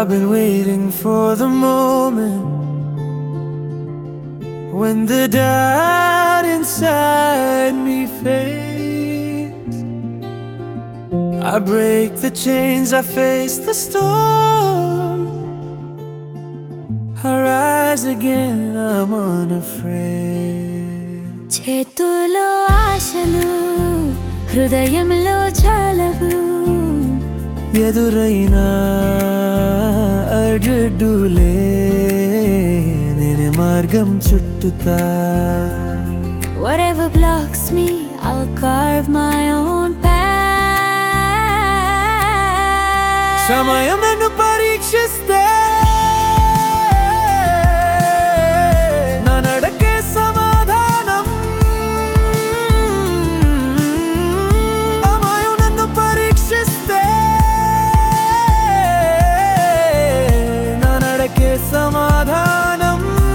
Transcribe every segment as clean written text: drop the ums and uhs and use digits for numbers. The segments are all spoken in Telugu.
I've been waiting for the moment when the doubt inside me fades. I break the chains, I face the storm. I rise again, I'm unafraid. చేతులో ఆశలు హృదయంలో చాలవు. ఎదురైనా అడ్డులే నేనే మార్గం చుట్టుతా. Whatever blocks me, I'll carve my own path. సమయం నన్ను పరీక్షిస్తే నా నడకే సమాధానం. సమయం నన్ను పరీక్షిస్తే నా నడకే సమాధానం.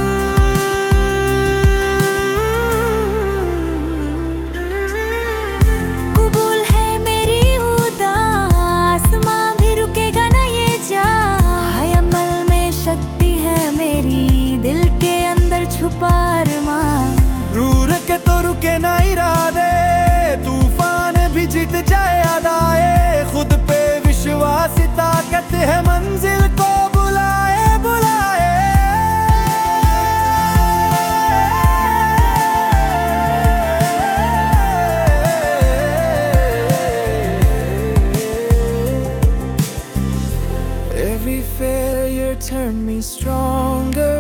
कबूल है मेरी उदास, आसमां भी रुकेगा न ये जा. हाय अमल में शक्ति है मेरी, दिल के अंदर छुपा अरमान. रूर के तो रुके ना इरादे, तूफान भी जीत जाए अदाए. खुद पे विश्वास ताकत है, मंजिल को बुलाए बुलाए. Every failure turned me stronger.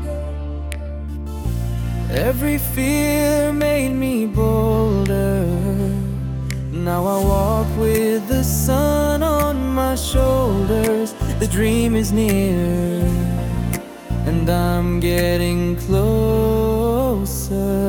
Every fear made me bolder. Now I walk with the sun on my shoulders. The dream is near, and I'm getting closer.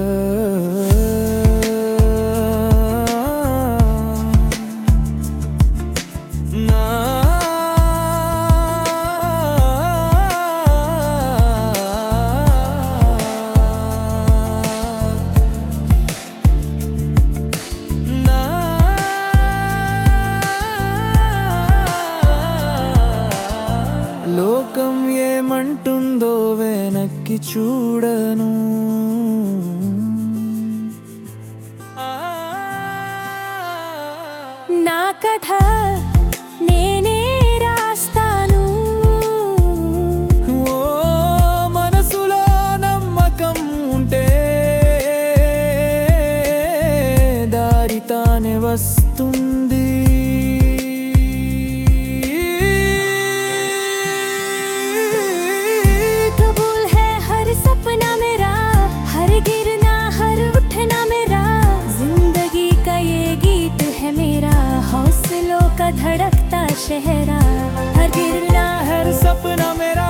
లోకం ఏమంటుందో వెనక్కి చూడను. నా కథ నేనే రాస్తాను. ఓ మనసులో నమ్మకం ఉంటే దారి తానే వస్తుంది. कबूल है हर सपना मेरा, हर गिरना हर उठना मेरा. जिंदगी का ये गीत है मेरा, हौसलों का धड़कता शहरा. हर गिरना हर सपना मेरा